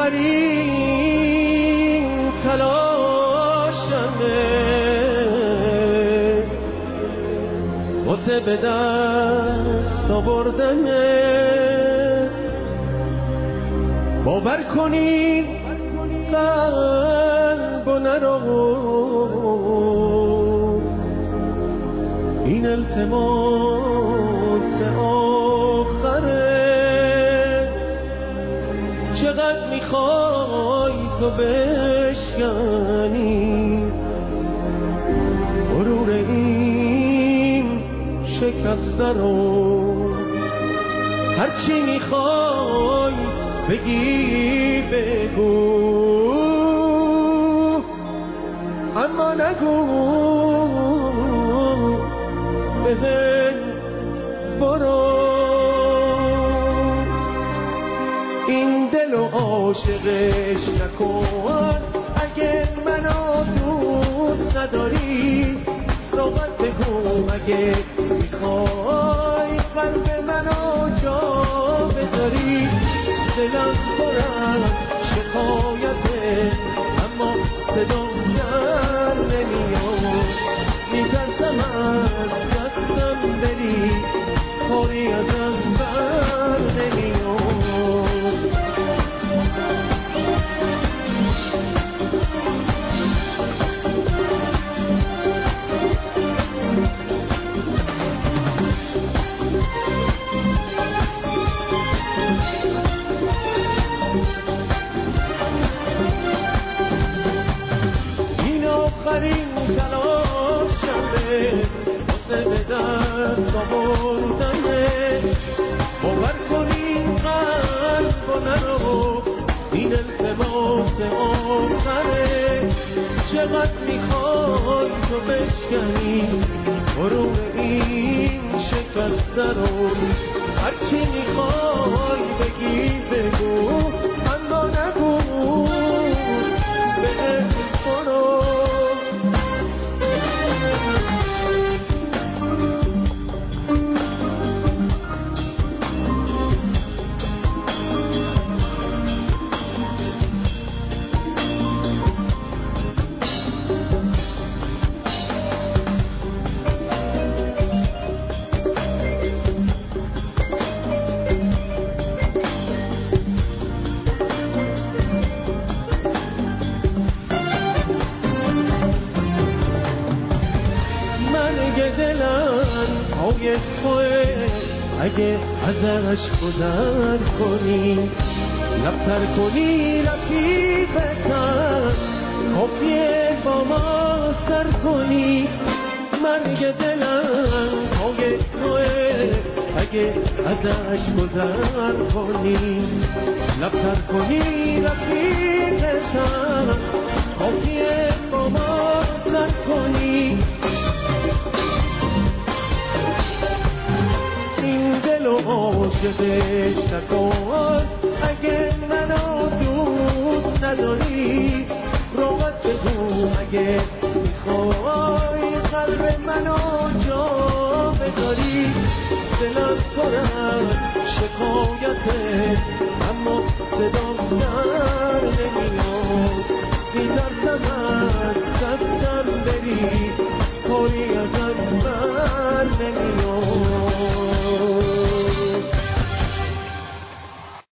آخرین تلاشمه واسه به دست آوردنه. باور کنین قلب و نرو، این التماس آخره. چقدر میخوای تو بشکنی غرور این شکسته رو؟ هرچی میخوای بگی بگو، اما نگو بهن برو. این دل و عاشقش نکن، اگه منو دوست نداری راحت بگو. اگه میخوای قلب منو جا بذاری، دلم برم شکایته اما صدام در نمیاد. میترسم از دستم بری، کاری ازم بر نمیاد. آخرین تلاشمه واسه به دست آوردنه. باور کنین قلب و نرو، این التماس آخره. چقدر میخوای تو بشکنی غرور این شکسته رو؟ هرچی میخوای بگی بگو، اما نگو به برو. دلم پای توه، اگه ازش گذر کنی لبتر کنی رفیقتم، کافیه با ما سر کنی. مرگ دلم پای توه، اگه ازش گذر کنی لبتر کنی رفیقتم، کافیه با ما سر کنی. عاشقش نکن، اگه منو دوست نداری راحت بگو. اگه میخوای قلب منو جا بذاری، دلم پرم شکایته اما صدام